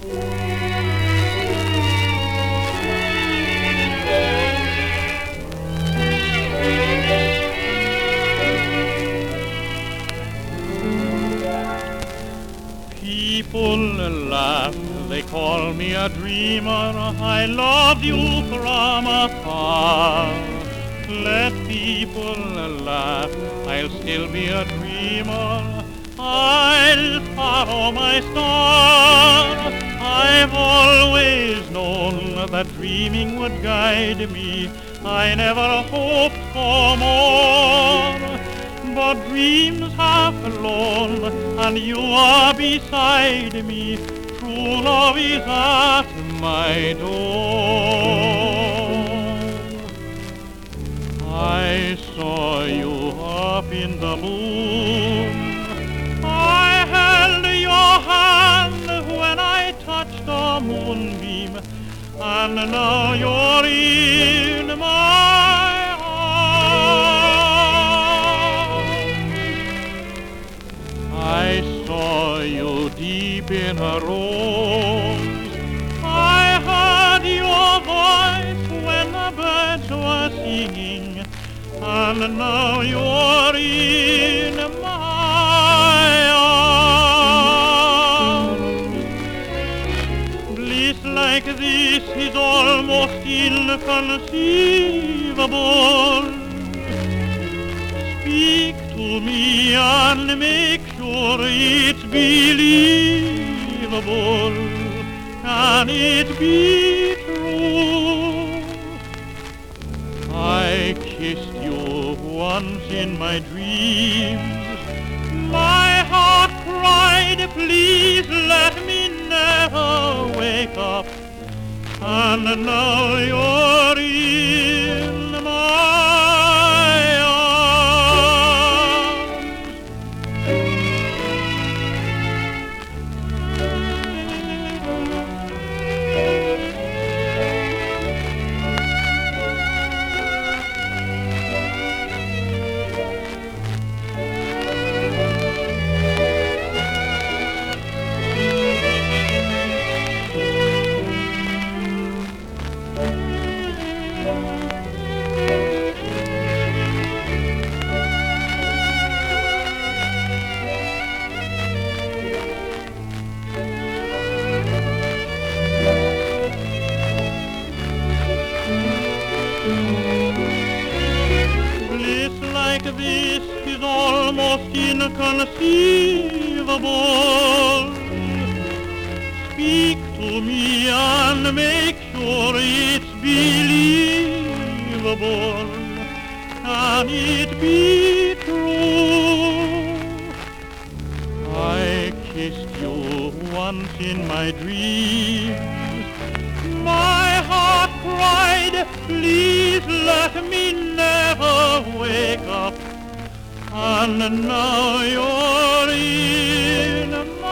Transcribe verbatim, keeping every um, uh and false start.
People laugh, they call me a dreamer. I love you from afar. Let people laugh, I'll still be a dreamer. I'll follow my star. I've always known that dreaming would guide me. I never hoped for more. But dreams have flown, and you are beside me. True love is at my door. I saw you up in the moon. I held your hand when I touched the moonbeam, and now you're in my I saw you deep in a rose. I heard your voice when the birds were singing, and now you're in my arms. Bliss like this is almost inconceivable. Speak to me and make sure it's believable. Can it be true? I kissed you once in my dreams. My heart cried, please let me never wake up. And now you're in my like this is almost inconceivable. Speak to me and make sure it's believable. Can it be true? I kissed you once in my dreams. My heart cried, please let me never wake up. And now you're in